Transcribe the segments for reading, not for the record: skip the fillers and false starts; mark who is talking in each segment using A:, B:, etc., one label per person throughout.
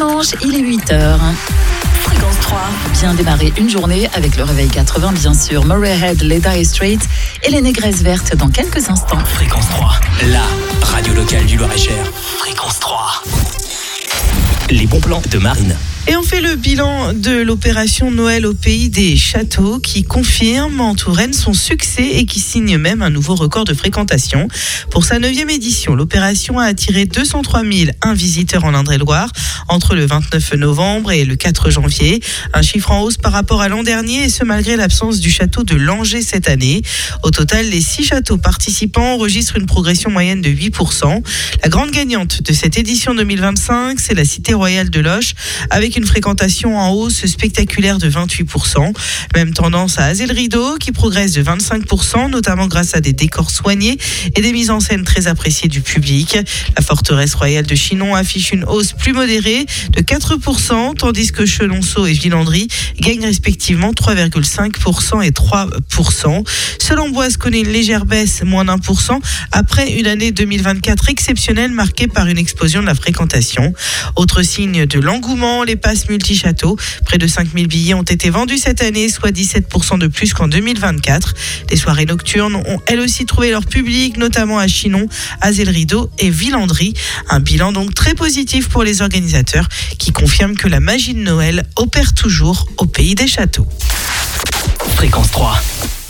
A: dimanche, il est 8h. Fréquence 3. Bien démarrer une journée avec le réveil 80, bien sûr. Murray Head, les Dire Straits et les Négresses Vertes dans quelques instants.
B: Fréquence 3, la radio locale du Loir-et-Cher. Fréquence 3. Les bons plans de Marine.
C: Et on fait le bilan de l'opération Noël au pays des châteaux qui confirme en Touraine son succès et qui signe même un nouveau record de fréquentation. Pour sa 9e édition, l'opération a attiré 203 001 visiteurs en Indre-et-Loire entre le 29 novembre et le 4 janvier. Un chiffre en hausse par rapport à l'an dernier et ce malgré l'absence du château de Langeais cette année. Au total, les 6 châteaux participants enregistrent une progression moyenne de 8%. La grande gagnante de cette édition 2025, c'est la Cité Royale de Loches avec une fréquentation en hausse spectaculaire de 28%. Même tendance à Azay-le-Rideau qui progresse de 25%, notamment grâce à des décors soignés et des mises en scène très appréciées du public. La forteresse royale de Chinon affiche une hausse plus modérée de 4%, tandis que Chenonceau et Villandry gagnent respectivement 3,5% et 3%. Seul-Amboise connaît une légère baisse, moins d'1%, après une année 2024 exceptionnelle marquée par une explosion de la fréquentation. Autre signe de l'engouement, les passes multi-châteaux. Près de 5000 billets ont été vendus cette année, soit 17% de plus qu'en 2024. Les soirées nocturnes ont elles aussi trouvé leur public, notamment à Chinon, Azay-le-Rideau et Villandry. Un bilan donc très positif pour les organisateurs qui confirment que la magie de Noël opère toujours au pays des châteaux.
B: Fréquence 3.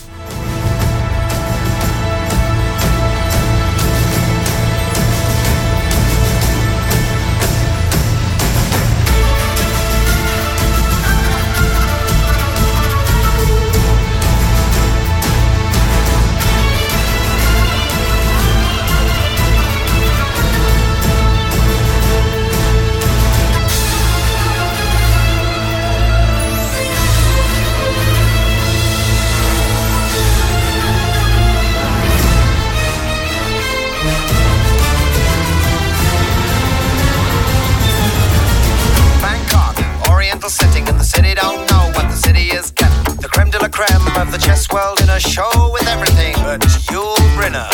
D: Setting in the city don't know what the city is kept. The creme de la creme of the chess world in a show with everything but Yul Brynner.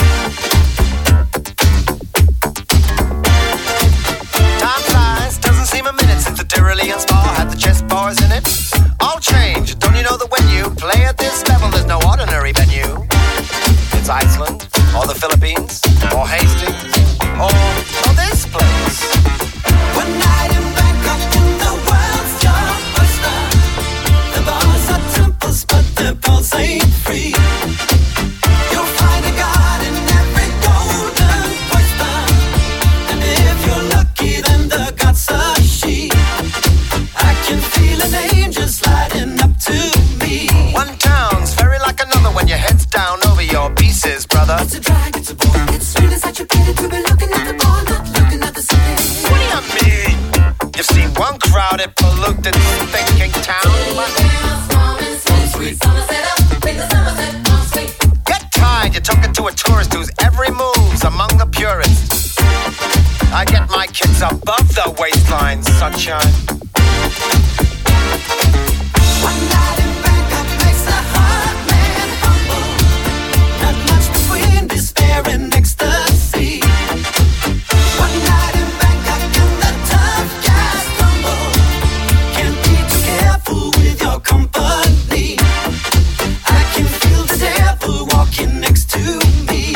D: Time flies, doesn't seem a minute since the Tyrolean spa had the chess bars in it. All change, don't you know that when you play at this level there's no ordinary venue? It's Iceland, or the Philippines, or Hastings, or this place. One night in Bangkok in the world's your oyster. The bars are temples, but the pulse ain't free. You'll find a god in every golden oyster. And if you're lucky, then the god's a she. I can feel an angel sliding up to me. One town's very like another when your head's down over your pieces, brother. It's a drag, it's a bore. It's really such a pity to be looking at the bar, not looking at the city. What do you mean? You've seen one crowded, polluted, thinking town. Get tired, you're talking to a tourist whose every move's among the purists. I get my kids above the waistline, sunshine. One night in Bangkok makes the heart man humble. Not much between despair and ecstasy. One night in Bangkok and the tough guys stumble. Can't be too careful with your company. I can feel the devil walking next to me.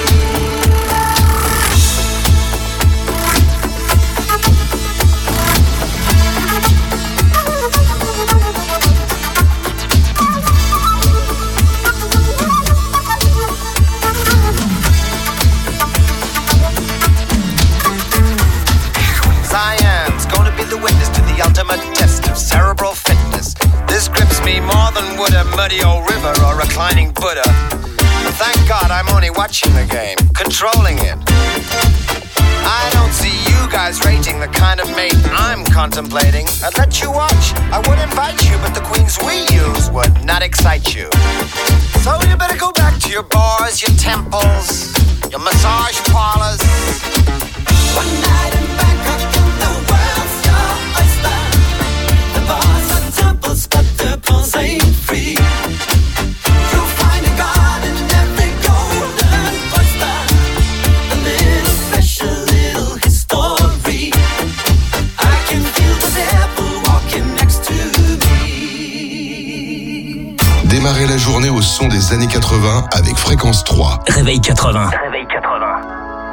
D: Cyan's gonna be the witness to the ultimate test of cerebral fitness. This grips me more than would a muddy old river or reclining Buddha. But thank God I'm only watching the game, controlling it. I don't see you guys rating the kind of mate I'm contemplating. I'd let you watch, I would invite you, but the queens we use would not excite you. So you better go back to your bars, your temples, your massage parlors. One night in Bangkok and the world's your oyster. The bars are temples, but the pulse ain't free. You'll find a god in every golden oyster. A little special, little history. I can feel
E: son des années 80 avec Fréquence 3.
B: Réveil 80.
F: Réveil 80.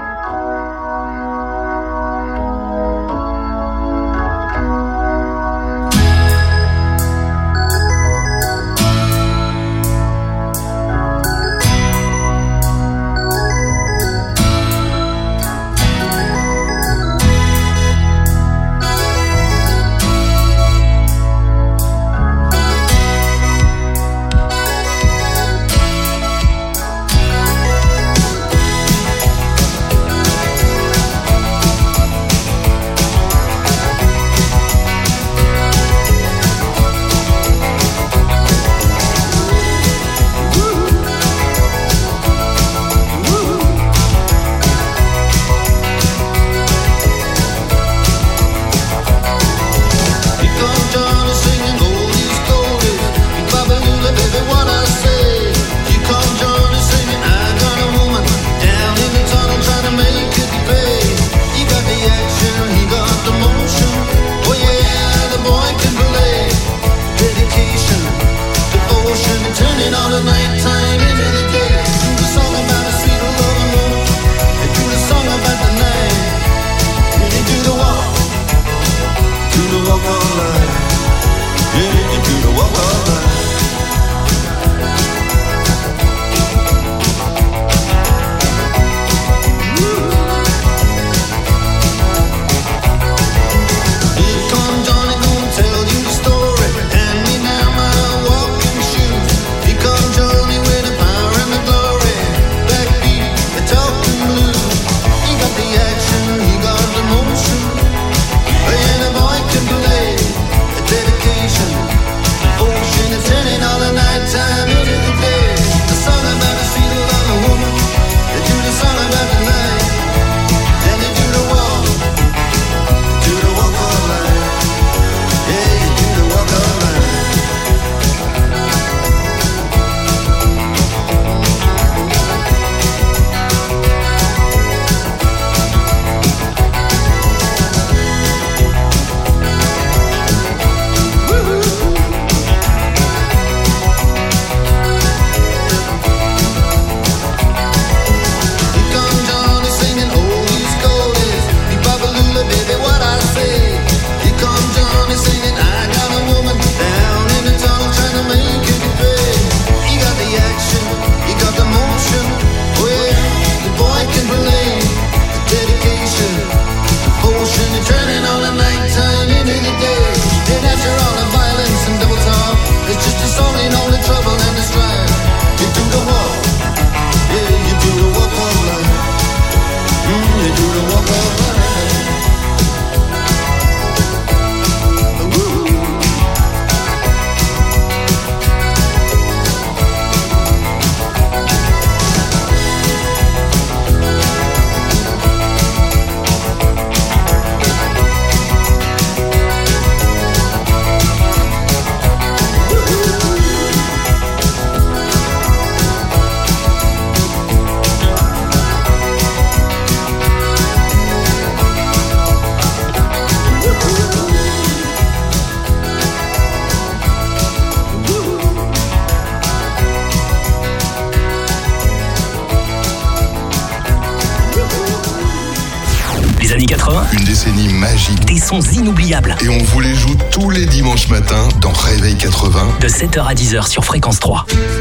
E: Une décennie magique.
B: Des sons inoubliables.
E: Et on vous les joue tous les dimanches matins dans Réveil 80.
B: De 7h à 10h sur Fréquence 3.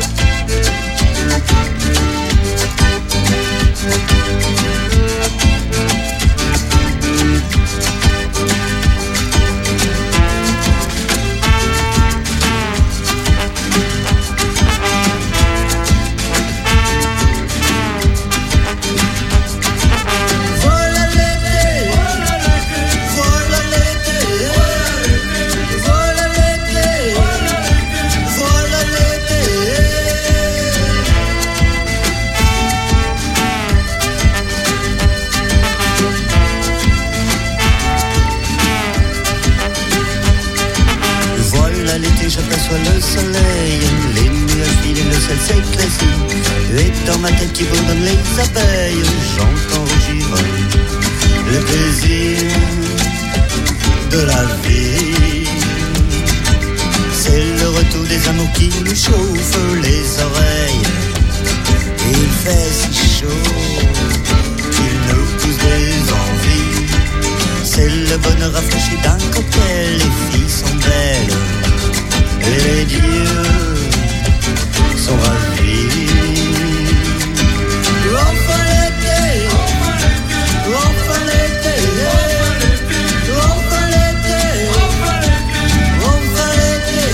G: J'aperçois le soleil, les nuages filent et le ciel s'éclaircit. Et dans ma tête qui bourdonne les abeilles, j'entends rougir le plaisir de la vie. C'est C'est le retour des amours qui nous chauffent les oreilles. Il fait si chaud qu'il nous pousse des envies. C'est le bonheur rafraîchi d'un cocktail. Les filles sont belles et les dieux sont ravis. Enfin l'été, enfin l'été, enfin l'été, enfin l'été.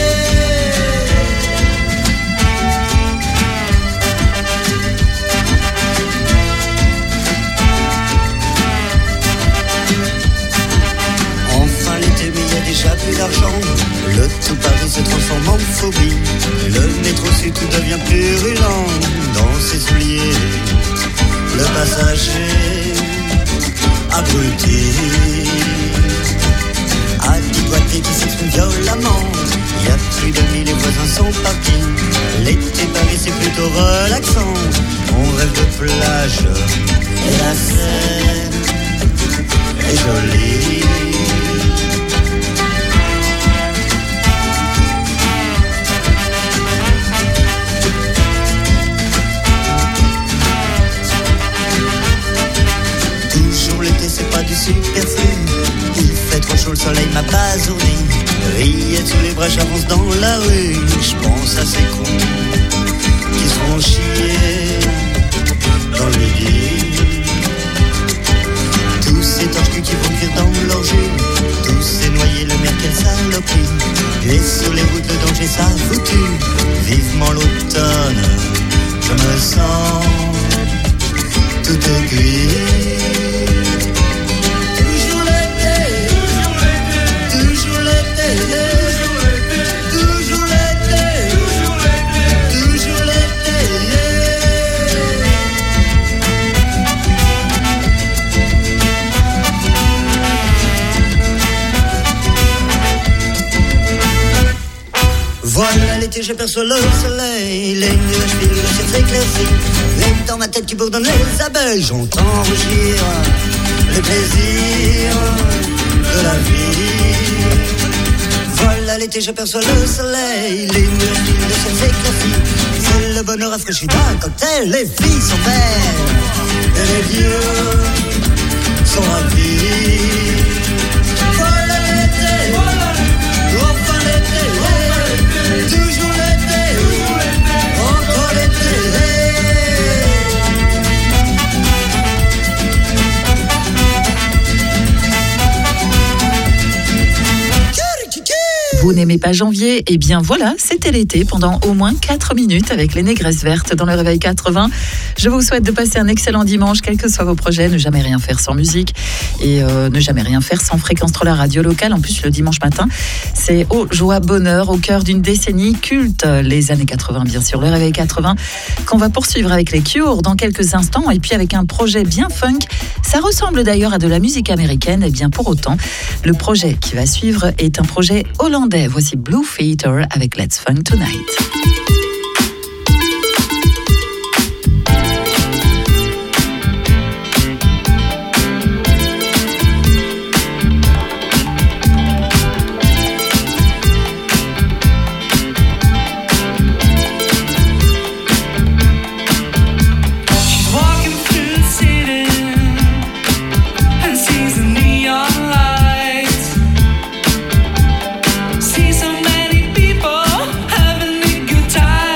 G: Enfin l'été, mais il y a déjà plus d'argent. Le tout Paris se transforme en phobie. Le métro sud tout devient purulent dans ses souliers. Le passager abruti a des doigtés qui s'expriment violemment. Il y a plus d'amis, les voisins sont partis. L'été Paris c'est plutôt relaxant. On rêve de plage et la Seine est jolie. C'est pas du superflu. Il fait trop chaud, le soleil m'a basourdi. Rillettes sous les bras, j'avance dans la rue. Je pense à ces cons qui seront chiés dans le midi. Tous ces torches qui vont cuire dans leur jus. Tous ces noyés, le mer, quelle saloperie. Et sur les routes, le danger, ça a foutu. Vivement l'automne, je me sens tout cuit. Voilà l'été, j'aperçois le soleil, les nuages filent, le ciel s'éclaircit. Et dans ma tête qui bourdonne les abeilles, j'entends rugir le plaisir de la vie. Voilà l'été, j'aperçois le soleil, les nuages filent, le ciel s'éclaircit. C'est le bonheur rafraîchi d'un cocktail, les filles sont belles et les vieux sont ravis. Voilà l'été, enfin l'été, toujours l'été, encore l'été.
A: Vous n'aimez pas janvier? Eh bien voilà, c'était l'été pendant au moins 4 minutes avec les Négresses Vertes dans le Réveil 80. Je vous souhaite de passer un excellent dimanche, quels que soient vos projets. Ne jamais rien faire sans musique et ne jamais rien faire sans Fréquence 3, la radio locale. En plus, le dimanche matin, c'est joie, bonheur, au cœur d'une décennie culte. Les années 80, bien sûr, le Réveil 80, qu'on va poursuivre avec les Cure dans quelques instants. Et puis avec un projet bien funk. Ça ressemble d'ailleurs à de la musique américaine. Et bien pour autant, le projet qui va suivre est un projet hollandais. Voici Blue Theater avec Let's Funk Tonight.
F: See so many people having a good time.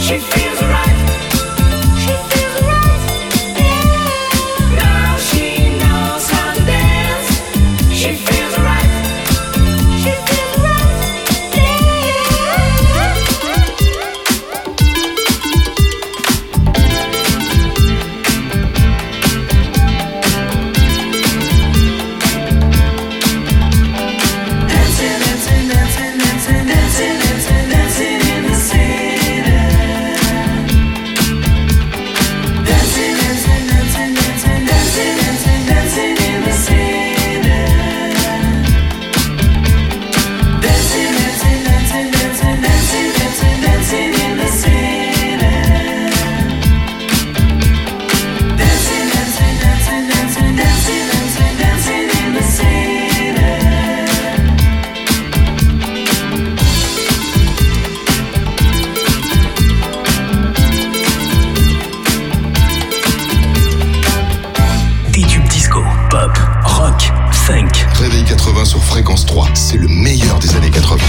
E: Sur Fréquence 3, c'est le meilleur des années 80.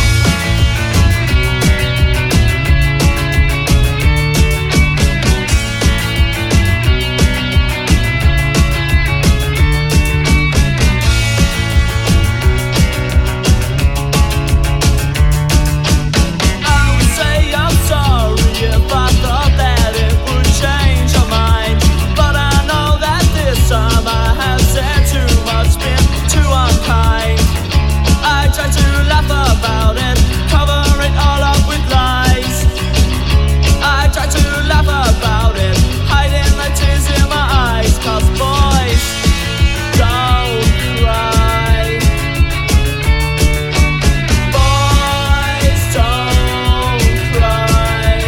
F: about it, cover it all up with lies. I try to laugh about it, hiding the tears in my eyes. Cause boys don't cry. Boys don't cry.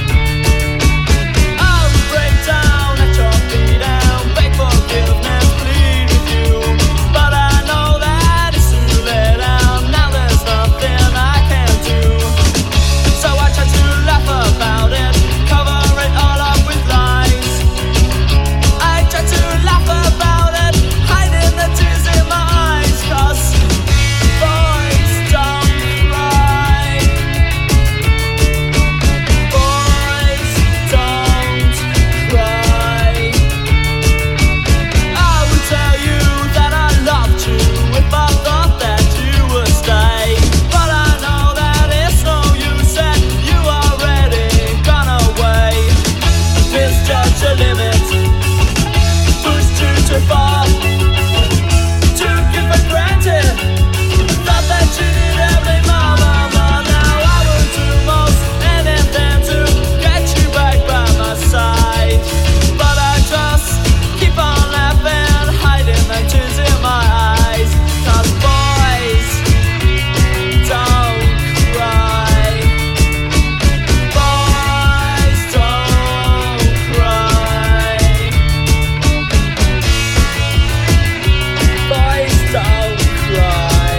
F: I'll break down at your feet and beg forgiveness, plead with you. But I know that it's too late and now there's nothing I can do. So I try to laugh about it, cover it all up with lies. I try to laugh about it, hiding the tears in my eyes. Cause boys don't cry. Boys don't cry. I would tell you that I loved you if I thought that you would stay. But I know that it's no use that you already gone away. Misjudged your limits, pushed you too far, took you for granted, thought that you did every mama. Now I would do most anything to get you back by my side. But I just keep on laughing, hiding the tears in my eyes. Cause boys don't cry. Boys don't cry. Boys don't cry.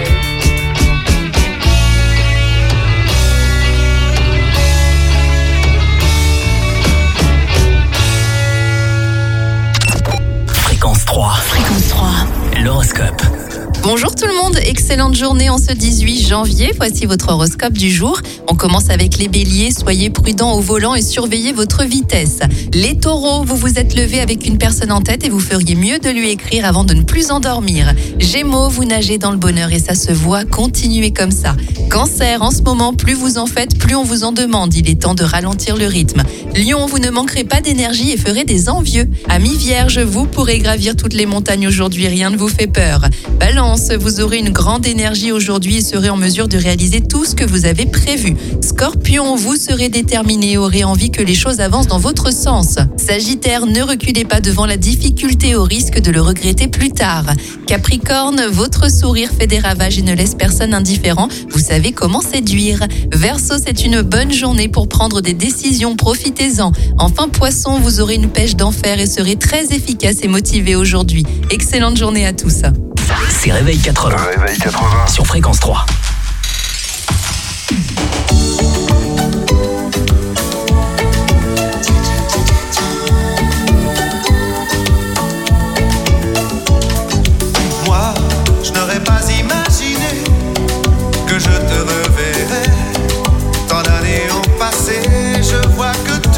B: Fréquence 3.
A: Fréquence 3.
B: L'horoscope.
A: Bonjour tout le monde, excellente journée en ce 18 janvier. Voici votre horoscope du jour. On commence avec les béliers, soyez prudents au volant et surveillez votre vitesse. Les taureaux, vous vous êtes levés avec une personne en tête et vous feriez mieux de lui écrire avant de ne plus endormir. Gémeaux, vous nagez dans le bonheur et ça se voit, continuez comme ça. Cancer, en ce moment, plus vous en faites, plus on vous en demande. Il est temps de ralentir le rythme. Lion, vous ne manquerez pas d'énergie et ferez des envieux. Amis vierges, vous pourrez gravir toutes les montagnes aujourd'hui, rien ne vous fait peur. Balance, vous aurez une grande énergie aujourd'hui et serez en mesure de réaliser tout ce que vous avez prévu. Scorpion, vous serez déterminé et aurez envie que les choses avancent dans votre sens. Sagittaire, ne reculez pas devant la difficulté au risque de le regretter plus tard. Capricorne, votre sourire fait des ravages et ne laisse personne indifférent. Vous savez comment séduire. Verseau, c'est une bonne journée pour prendre des décisions, profitez-en. Enfin Poisson, vous aurez une pêche d'enfer et serez très efficace et motivé aujourd'hui. Excellente journée à tous.
B: C'est Réveil 80.
E: Réveil 80.
B: Sur Fréquence 3.
H: Moi, je n'aurais pas imaginé que je te reverrais. Tant d'années ont passé, je vois que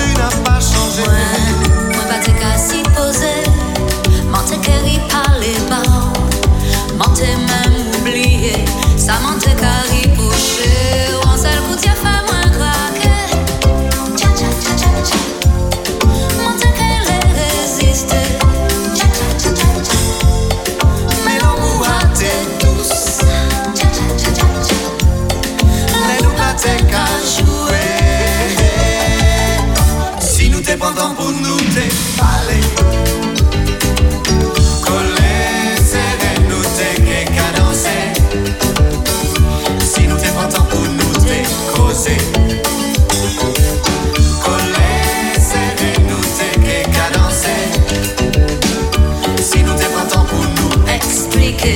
H: t'es printemps pour nous t'es allé. Collé, serré, nous t'es qu'est cadencé. Si nous t'es printemps pour nous t'es causé. Collé, serré, nous t'es qu'est cadencé. Si nous t'es printemps pour nous expliquer.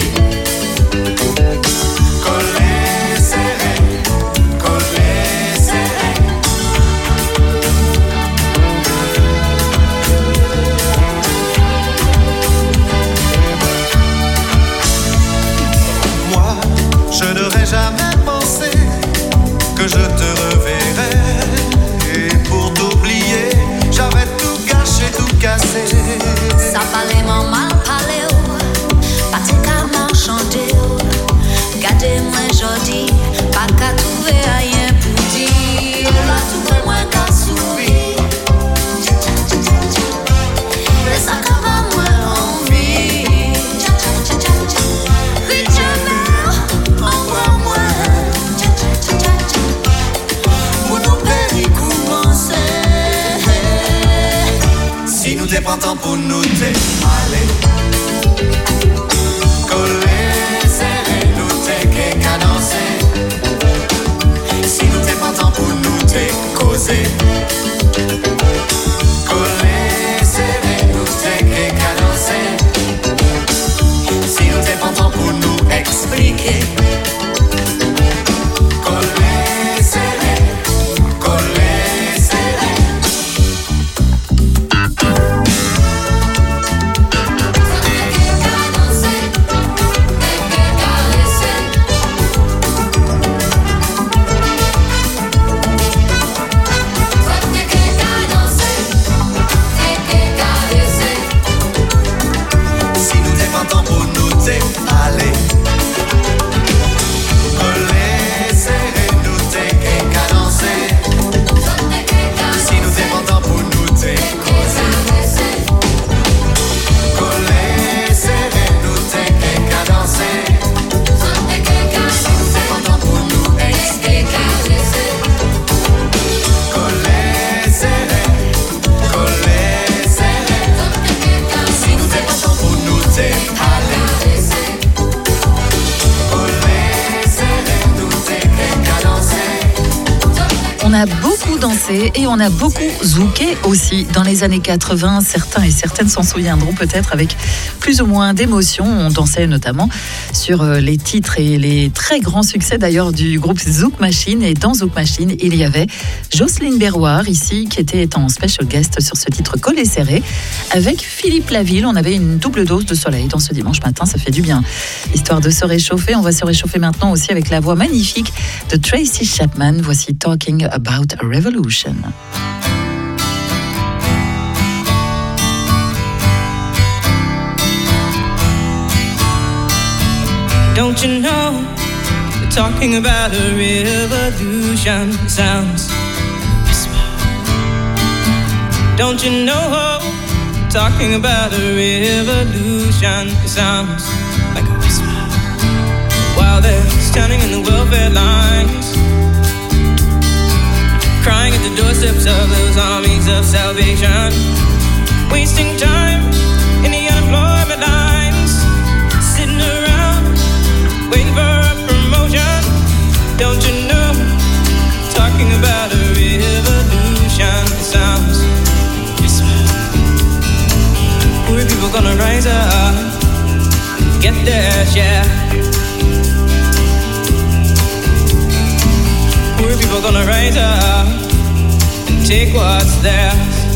I: Je n'aurais jamais pensé que je te reverrais. Et pour t'oublier, j'avais tout gâché, tout cassé.
J: Ça parlait mon mal parlé, pas de calme chanté. Gardez-moi jodi, pas qu'à trouver rien pour dire. Là, tout le moins qu'à sourire. Mais ça comme moi envie.
H: Si nous t'es printemps pour nous t'es allé. Collé, serré, nous t'es qu'est cadencé. Si nous t'es printemps pour nous t'es causé. Collé, serré, nous t'es qu'est cadencé. Si nous t'es printemps pour nous expliquer. Collé, serré, collé, serré.
A: On a beaucoup dansé et on a beaucoup zouké aussi dans les années 80. Certains et certaines s'en souviendront peut-être avec plus ou moins d'émotion. On dansait notamment sur les titres et les très grands succès d'ailleurs du groupe Zouk Machine. Et dans Zouk Machine, il y avait Jocelyne Berroir ici qui était en special guest sur ce titre Collé serré. Avec Philippe Laville, on avait une double dose de soleil dans ce dimanche matin, ça fait du bien. Histoire de se réchauffer, on va se réchauffer maintenant aussi avec la voix magnifique de Tracy Chapman. Voici Talking About a Revolution.
K: Don't you know, we're talking about a revolution. It sounds like a whisper. Don't you know, we're talking about a revolution. It sounds like a whisper. While they're standing in the welfare lines, crying at the doorsteps of those armies of salvation, wasting time in the unemployment lines, sitting around waiting for a promotion. Don't you know, talking about a revolution. It sounds whisper. Poor people gonna rise up, get their share. Poor people gonna rise up and take what's theirs.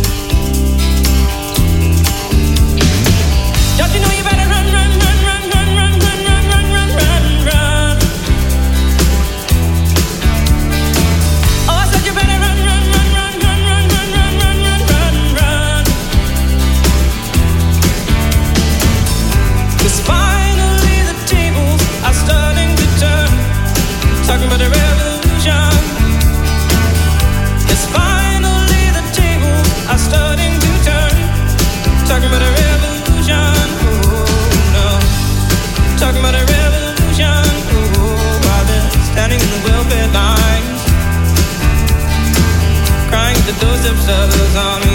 K: Don't you know you better run, run, run, run, run, run, run, run, run, run, run, run. Oh, I said you better run, run, run, run, run, run, run, run, run, run, run. 'Cause finally the tables are starting to turn. Talking about the revolution. Yes, finally the tables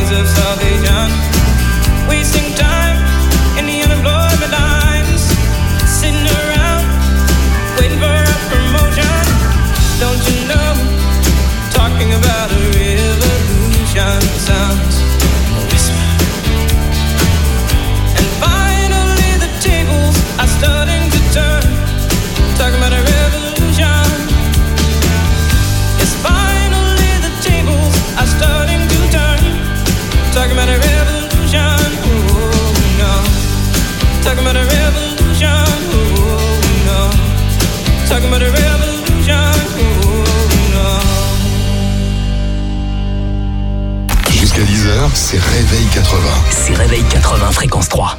K: means of salvation. Wasting time in the unemployment lines, sitting around waiting for a promotion. Don't you know, talking about a revolution sounds a whisper. And finally the tables are starting to turn, talking about a revolution. Yes, finally the tables are starting to turn, talking about a revolution. Oh no, talking about a revolution. Oh no, talking about a revolution. Oh no.
E: Jusqu'à 10h, c'est Réveil 80.
B: C'est Réveil 80 fréquence 3.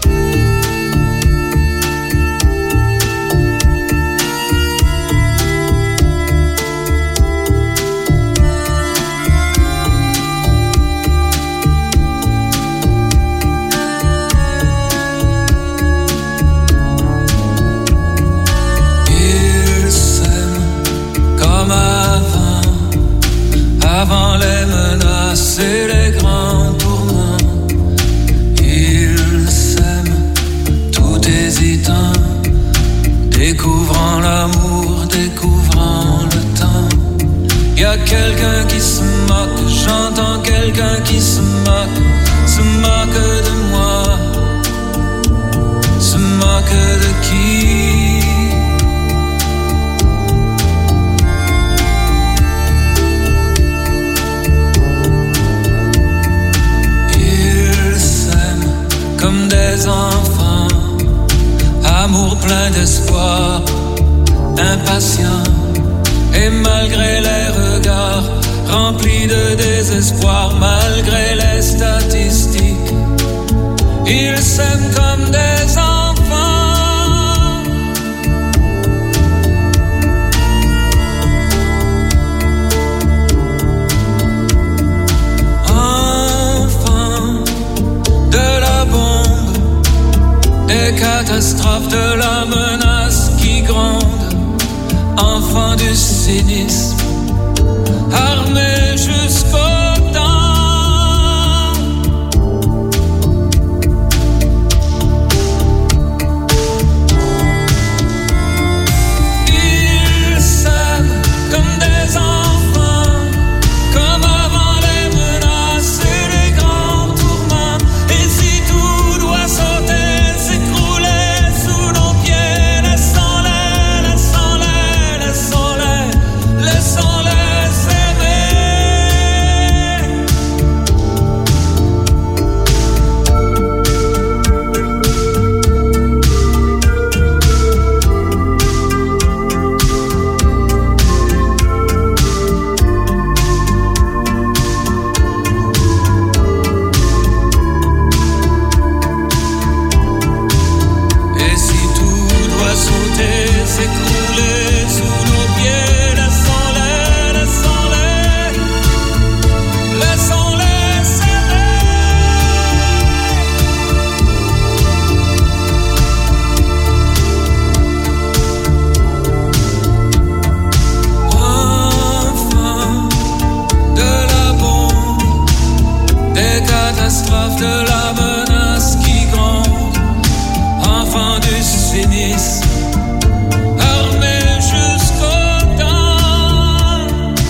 L: Avant les menaces et les grands tourments, ils s'aiment tout hésitant, découvrant l'amour, découvrant le temps. Y a quelqu'un qui se moque, j'entends quelqu'un qui se moque de moi, se moque de qui? Comme des enfants, amour plein d'espoir, impatient, et malgré les regards remplis de désespoir, malgré les statistiques, ils s'aiment comme des enfants. Des catastrophes, de la menace qui gronde, enfants du cynisme, armés jusqu'aux dents. Ils s'aiment comme des enfants, comme avant les menaces et les grands tourments. Et si tout doit sauter, de la menace qui gronde, enfant du cynisme, armés jusqu'aux dents.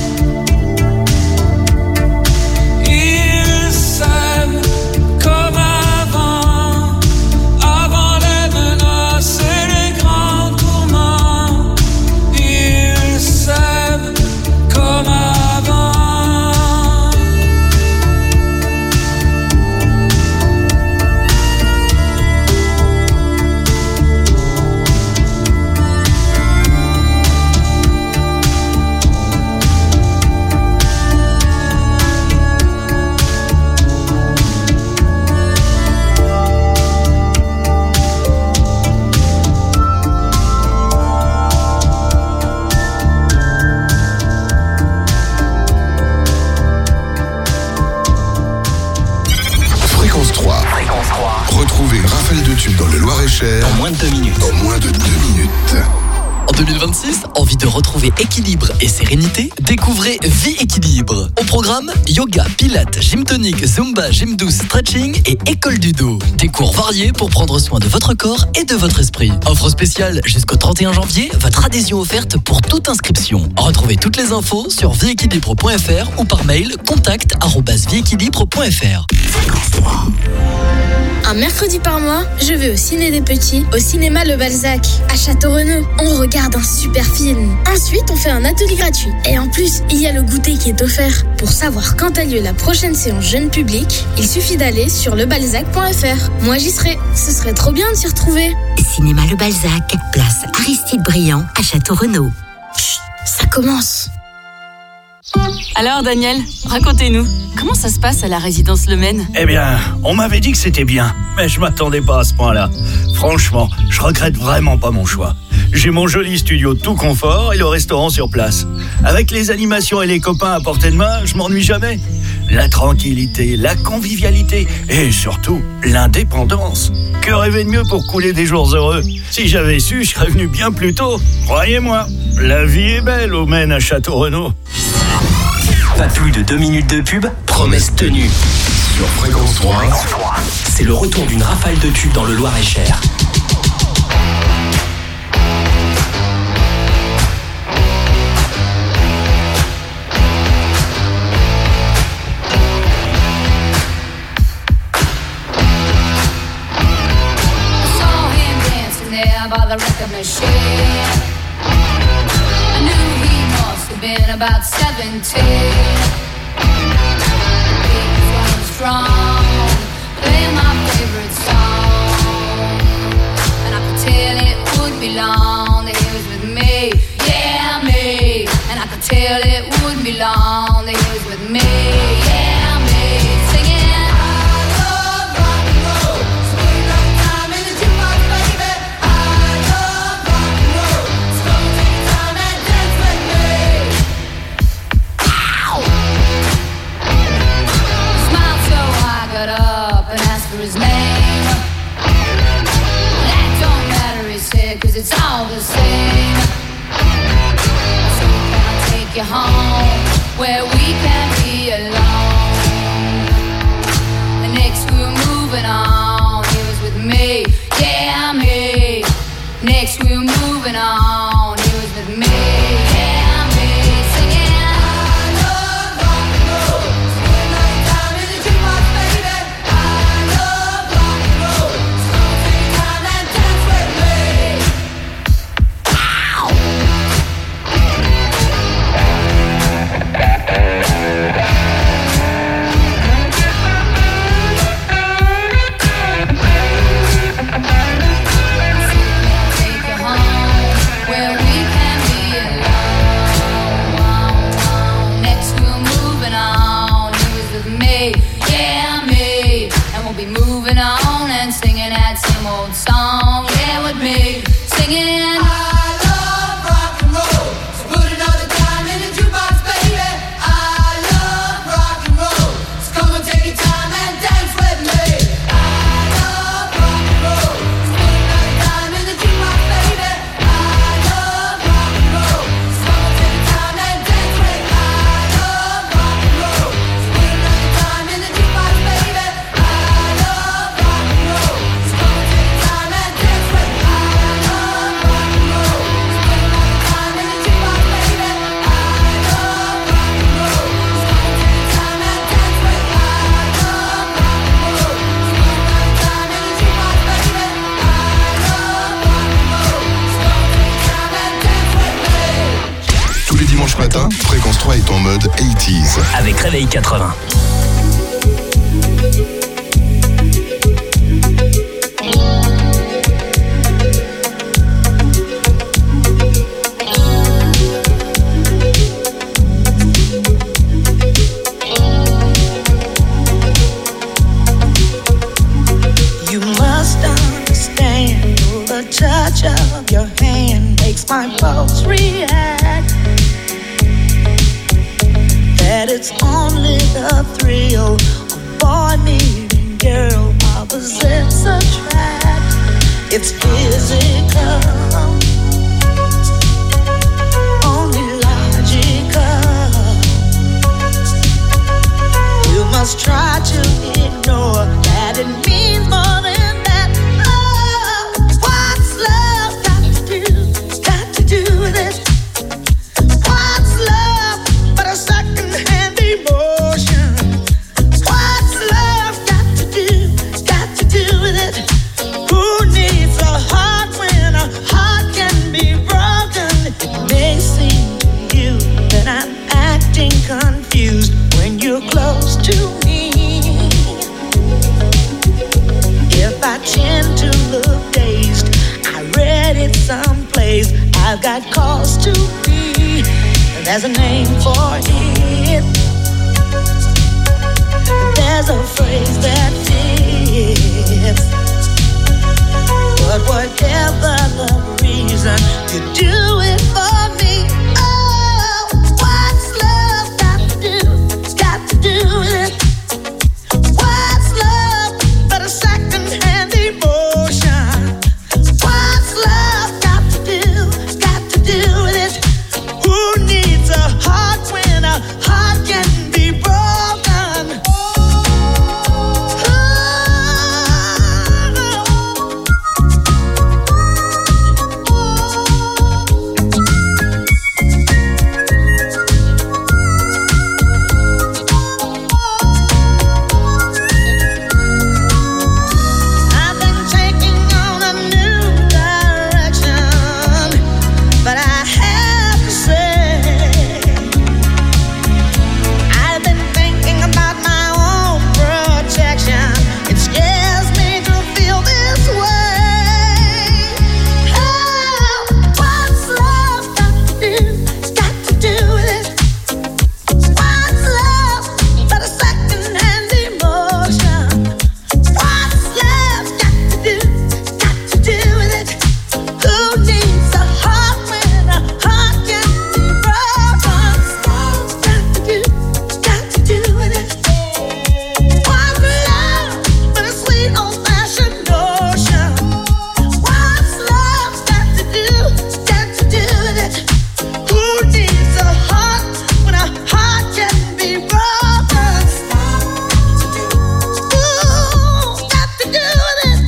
L: Ils s'aiment comme avant, avant les menaces et les grands tourments. Ils s'aiment comme avant.
E: Retrouvez une rafale de tubes dans le Loir-et-Cher
B: en moins de 2 minutes.
E: En moins de 2 minutes.
M: En 2026, envie de retrouver équilibre et sérénité? Découvrez Vie Équilibre. Au programme, yoga, pilates, gym tonique, zumba, gym douce, stretching et école du dos. Des cours variés pour prendre soin de votre corps et de votre esprit. Offre spéciale jusqu'au 31 janvier, votre adhésion offerte pour toute inscription. Retrouvez toutes les infos sur vieéquilibre.fr ou par mail contact@vieéquilibre.fr.
N: Un mercredi par mois, je vais au Ciné des Petits, au cinéma Le Balzac, à Château-Renaud. On regarde un super film. Ensuite, on fait un atelier gratuit. Et en plus, il y a le goûter qui est offert. Pour savoir quand a lieu la prochaine séance jeune public, il suffit d'aller sur lebalzac.fr. Moi, j'y serai. Ce serait trop bien de s'y retrouver.
O: Cinéma Le Balzac, place Aristide Briand à Château-Renaud.
N: Chut, ça commence.
P: Alors Daniel, racontez-nous, comment ça se passe à la résidence Le Maine?
Q: Eh bien, on m'avait dit que c'était bien, mais je m'attendais pas à ce point-là. Franchement, je regrette vraiment pas mon choix. J'ai mon joli studio tout confort et le restaurant sur place. Avec les animations et les copains à portée de main, je m'ennuie jamais. La tranquillité, la convivialité et surtout l'indépendance. Que rêver de mieux pour couler des jours heureux? Si j'avais su, je serais venu bien plus tôt. Croyez-moi, la vie est belle au Maine à Château-Renaud.
B: Pas plus de 2 minutes de pub, promesse tenue.
E: Sur Fréquence 3,
B: c'est le retour d'une rafale de tubes dans le Loir-et-Cher.
J: Been about 17. He was strong, playing my favorite song, and I could tell it would be long that he was with me, yeah me. And I could tell it would be long that he was with me, yeah me. Singing. His name. That don't matter, he said, 'cause it's all the same. So can I take you home where we can be alone? And next we were moving on, he was with me, yeah me. Next we were moving on, he was with me, yeah me. Singing. Moving on and singing that same old song, yeah, with me, singing. I love rock and roll, so put another dime in the jukebox, baby. I love rock and roll, so come and take your time and dance with me. I love rock and roll, so put another dime in the jukebox, baby. I love rock and roll, so come and take your time and dance with me. I love rock and roll, so put another dime in the jukebox, baby.
E: Dimanche matin, Fréquence 3 est en mode 80s.
B: Avec Réveil 80.
R: You must understand the touch of your hand makes my pulse react. That it's only the thrill of boy meeting girl opposites attract. It's physical. I've got cause to be. There's a name for it. There's a phrase that fits. But whatever the reason, you do it for me. Oh, what's love got to do? Got to do with it. What's love but a second-hand emotion? What's love got to do with it? Who needs a heart when a heart can be broken? I've been taking on a new direction, but I have to say, I've been thinking about my own protection. It scares me to feel this way. Oh, what's love got to do with it? What's love but a second-hand emotion? What's love got to do with it? Who needs a heart when a heart can be broken? What's got to do with it? What's love but a sweet old-fashioned notion? What's love got to do with it? Who needs a heart when a heart can be broken? Ooh, got to do with it.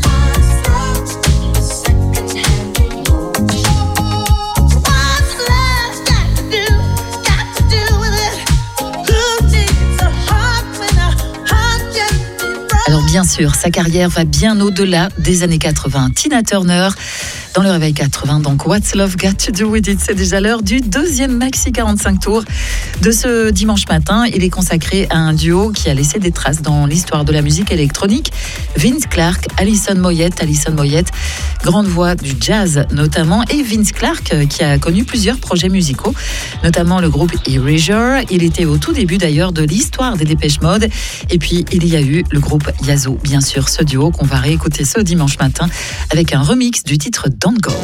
R: What's love got to do with it? Who needs a heart when a heart can be broken?
A: Alors bien sûr, sa carrière va bien au-delà des années 80. Tina Turner dans le Réveil 80, donc What's Love Got to Do With It, c'est déjà l'heure du deuxième Maxi 45 tours de ce dimanche matin. Il est consacré à un duo qui a laissé des traces dans l'histoire de la musique électronique. Vince Clarke, Alison Moyet, grande voix du jazz notamment, et Vince Clarke qui a connu plusieurs projets musicaux, notamment le groupe Erasure. Il était au tout début d'ailleurs de l'histoire des Depeche Mode, et puis il y a eu le groupe Yazoo, bien sûr, ce duo qu'on va réécouter ce dimanche matin avec un remix du titre Don't Go.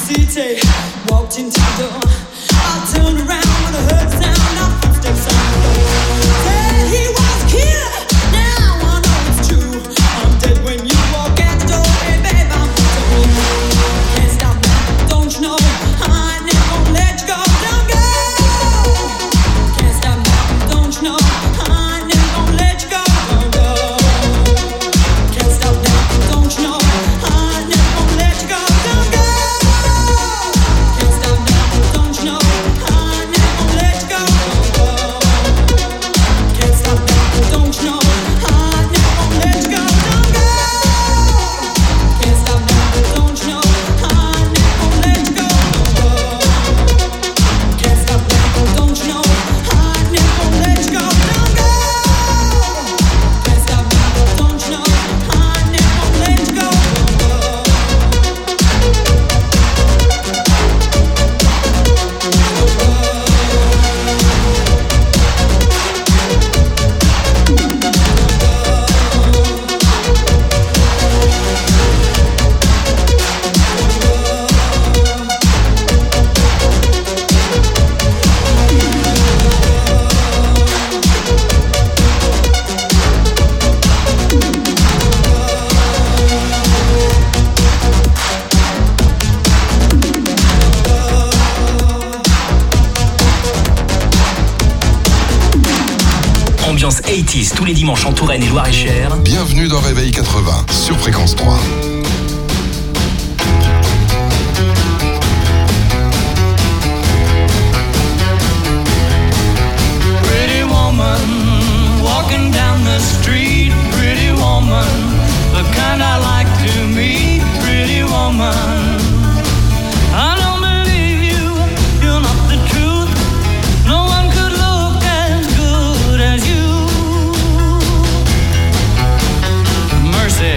F: city. Walked into the door. I turned around when I heard the sound of footsteps on the floor. Said he was killed. Now I know it's true. I'm dead when you walk out the door. Hey babe, I'm told. Can't stop now, don't you know? I ain't never gonna let you go. Don't go. Can't stop now, don't you know? I ain't never gonna let you go. Don't go. Can't stop now, don't you know? I ain't never gonna let you go. Don't go. Can't stop now, don't you know? I ain't never gonna let you go. Don't go. Can't stop now, don't you know? I ain't never gonna let you go. Don't go. Can't stop now, don't you know? I ain't never gonna let you go. Don't go. Can't stop now, don't you know? I ain't never gonna let you go. Don't go. Can't stop now, don't you know? I ain't never gonna let you go.
B: Ambiance 80s tous les dimanches en Touraine et Loir-et-Cher.
E: Bienvenue dans Réveil 80 sur Fréquence 3.
L: Pretty woman, walking down the street. Pretty woman, the kind I like to meet. Pretty woman, I don't believe you, you're not the truth. No one could look as good as you. Mercy.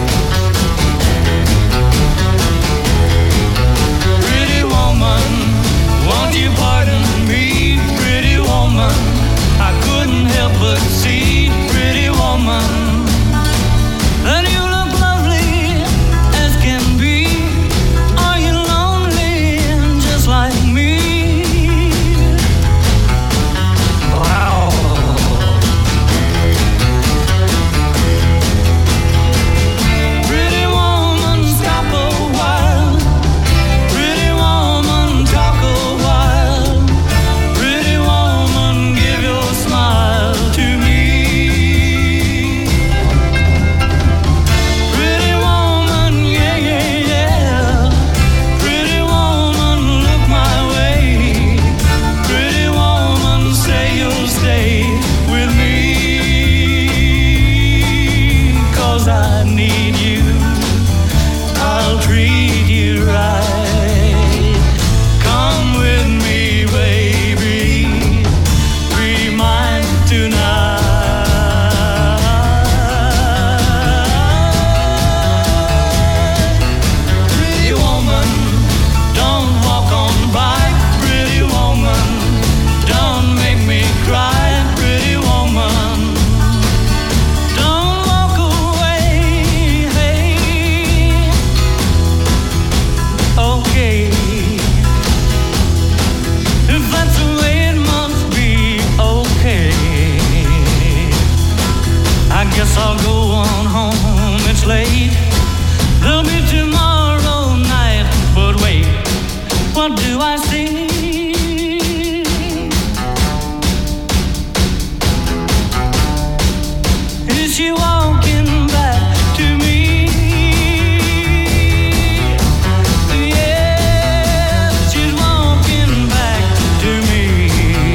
L: Pretty woman, won't you pardon me? Pretty woman, I couldn't help but see. Pretty woman, that you look lovely as can be. Are you lonely just like me? Wow. Pretty woman, stop a while. Pretty woman, talk a while. Pretty woman, give your smile to me. Pretty woman, yeah, yeah, yeah. Pretty woman, look my way. Pretty woman, say you'll stay with me. 'Cause I need you. I'll treat you right. Come with me, baby. Be mine tonight. Pretty woman, don't walk on by. Pretty woman, don't make me cry. Pretty woman, don't walk away. Hey. Okay. If that's the way it must be, okay. I guess I'll go on home, it's late. There'll be tomorrow night, but wait, what do I see? Is she walking back to me? Yes, she's walking back to me.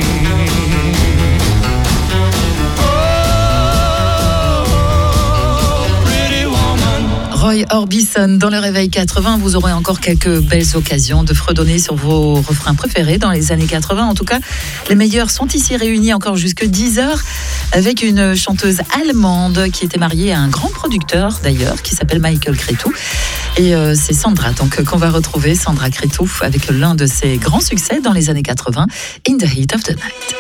L: Oh, pretty woman.
A: Roy Orbison dans le Réveil 80. Vous aurez encore quelques belles occasions de fredonner sur vos refrains préférés dans les années 80. En tout cas, les meilleurs sont ici réunis encore jusque 10h avec une chanteuse allemande qui était mariée à un grand producteur d'ailleurs qui s'appelle Michael Cretu. Et c'est Sandra donc qu'on va retrouver, Sandra Cretu, avec l'un de ses grands succès dans les années 80, In the Heat of the Night.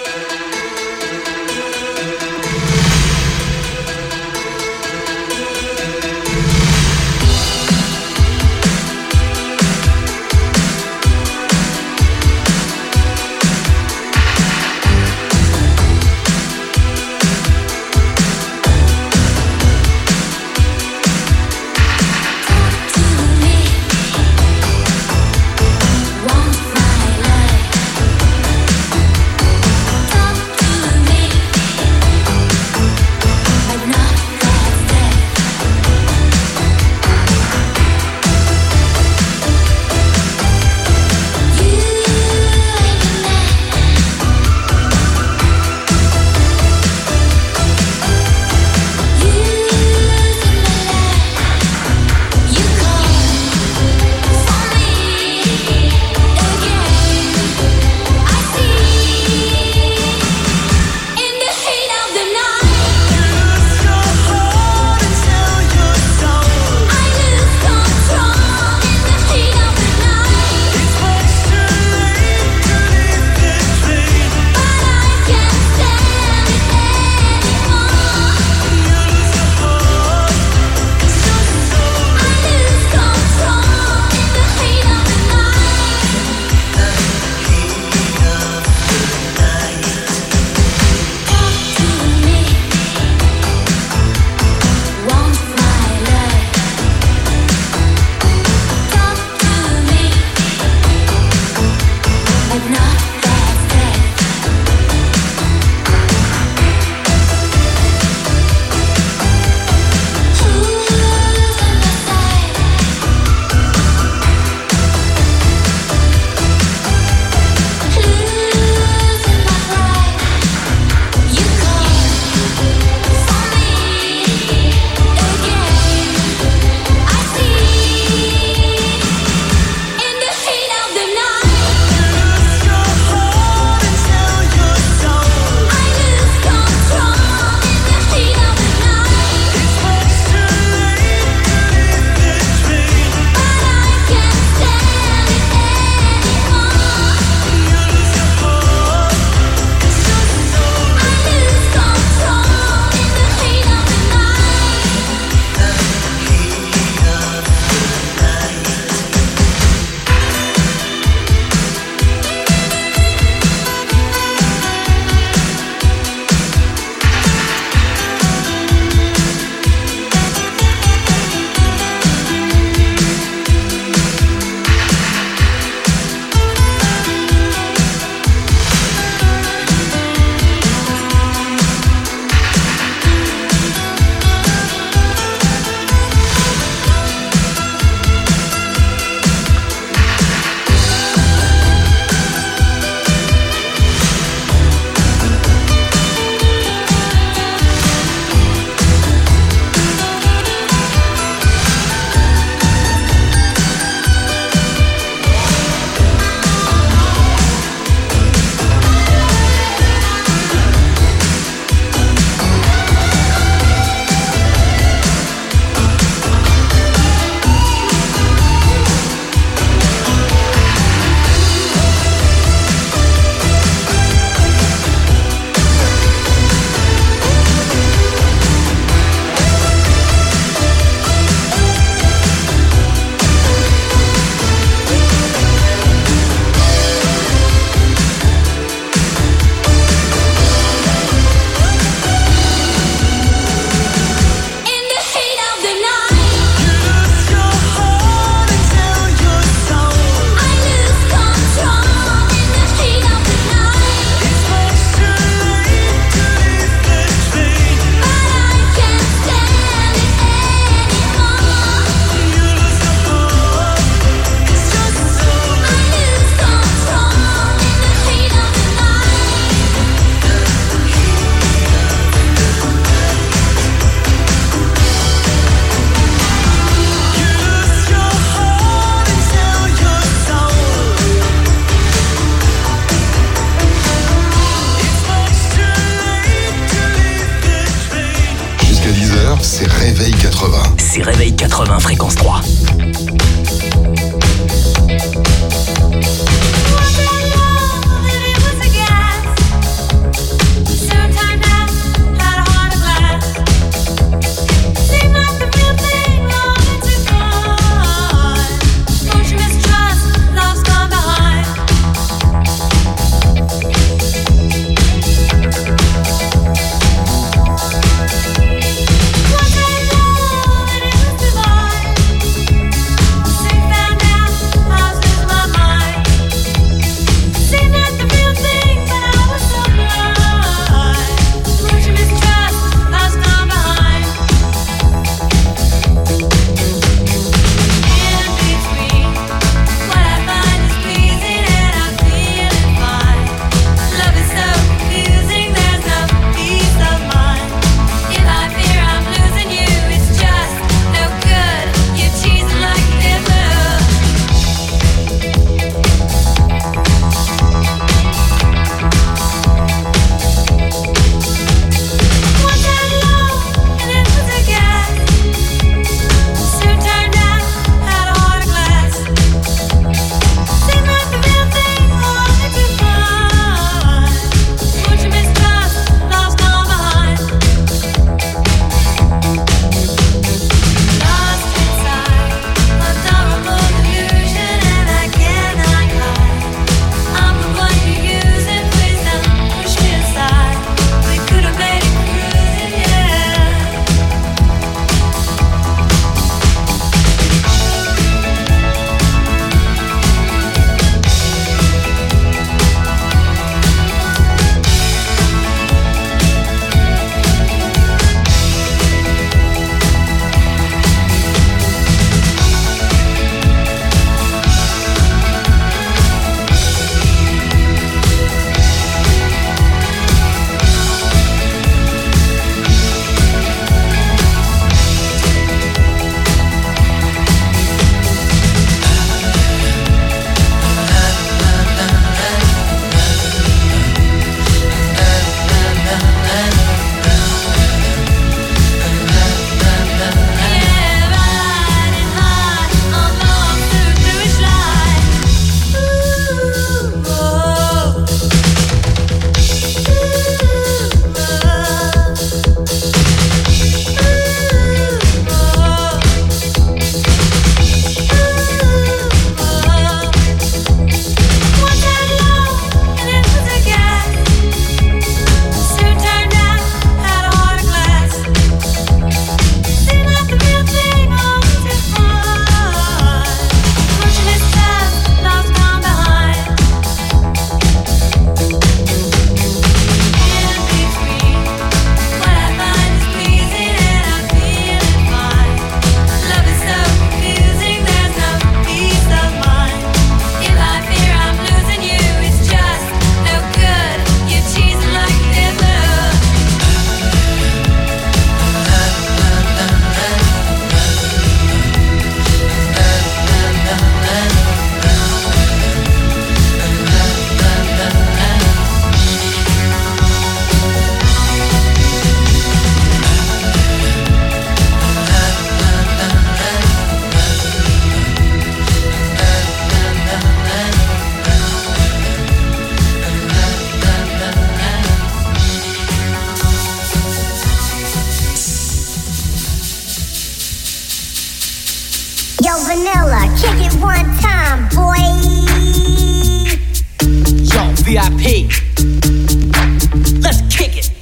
S: VIP. Let's kick it.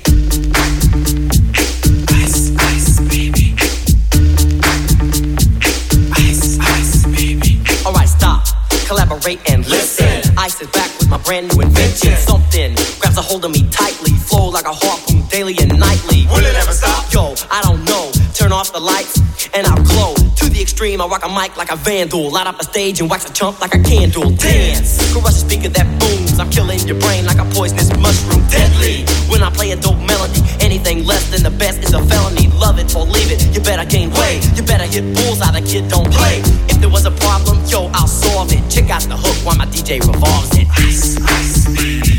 S: Ice, ice, baby. Ice, ice, baby. Alright, stop, collaborate and listen. Ice is back with my brand new invention. Something grabs a hold of me tightly, flow like a harpoon daily and nightly. Will it ever stop? Yo, I don't know. Turn off the lights and I'll glow. To the extreme, I rock a mic like a vandal. Light up a stage and wax a chump like a candle. Dance, crush a speaker that booms. I'm killing your brain like a poisonous mushroom. Deadly, when I play a dope melody. Anything less than the best is a felony. Love it or leave it, you better gain weight. You better hit bullseye, the kid don't play. If there was a problem, yo, I'll solve it. Check out the hook while my DJ revolves it. Ice, ice, baby.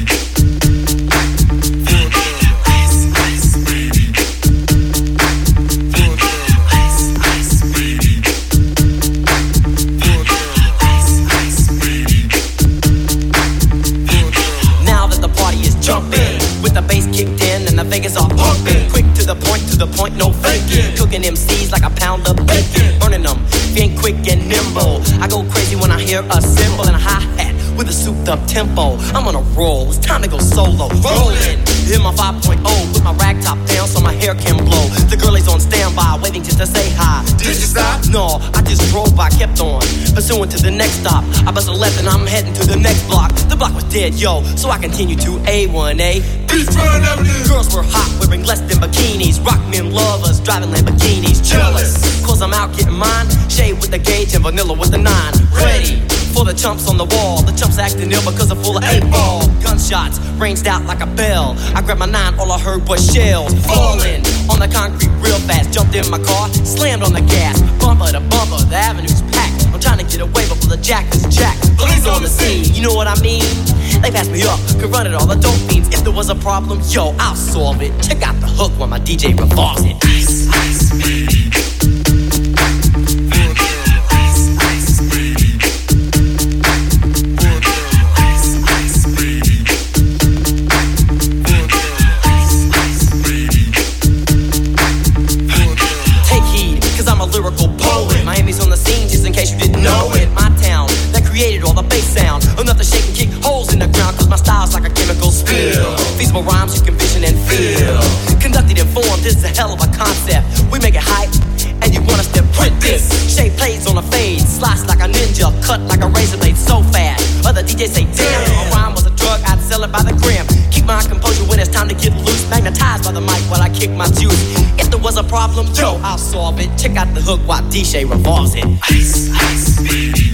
S: With the bass kicked in and the Vegas all pumping. Quick to the point, no faking. Cooking MCs like a pound of bacon. Burning them, being quick and nimble. I go crazy when I hear a cymbal and a hi-hat with a souped up tempo. I'm on a roll, it's time to go solo. Rolling, hit my 5.0, put my rag top down so my hair can blow. The girl is on standby, waiting just to say hi. Did you stop? No, I just drove by, kept on pursuing to the next stop. I bust a left and I'm heading to the next block. The block was dead, yo, so I continue to A1A. Girls were hot, wearing less than bikinis. Rock men lovers, driving Lamborghinis. Jealous, cause I'm out getting mine. Shade with the gauge and vanilla with the 9. Ready for the chumps on the wall. The chumps acting ill because I'm full of 8-ball. Gunshots ranged out like a bell. I grabbed my 9, all I heard was shells falling on the concrete real fast. Jumped in my car, slammed on the gas. Bumper to bumper, the avenue's packed. I'm trying to get away before the jack is jacked. Police on the scene, you know what I mean? They passed me up, could run it all the dope fiends. If there was a problem, yo, I'll solve it. Check out the hook while my DJ revolves it. Ice, ice, baby. Lyrical poet. Miami's on the scene, just in case you didn't know it. My town that created all the bass sound. Enough to shake and kick holes in the ground, cause my style's like a chemical spill. Feasible rhymes you can vision and feel. Conducted and formed, this is a hell of a concept. We make it hype, and you want us to print this. Shape plays on a fade, slice like a ninja, cut like a razor blade so fast. Other DJs say, damn, if a rhyme was a drug, I'd sell it by the gram. Keep my composure when it's time to get loose. Magnetized by the mic while I kick my juice. If there was a problem, yo, I'll solve it. Check out the hook while DJ revolves it. Ice, ice, baby.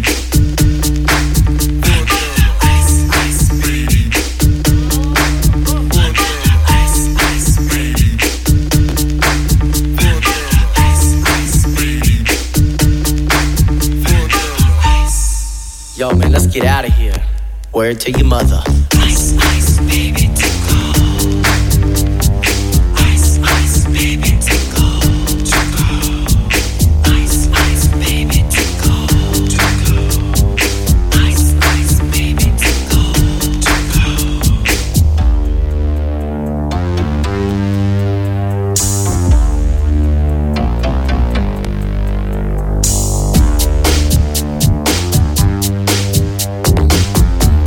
S: Ice, ice, baby. Ice, ice, baby. Ice, ice, baby. Yo, man, let's get out of here. Word to your mother. Ice, ice, baby.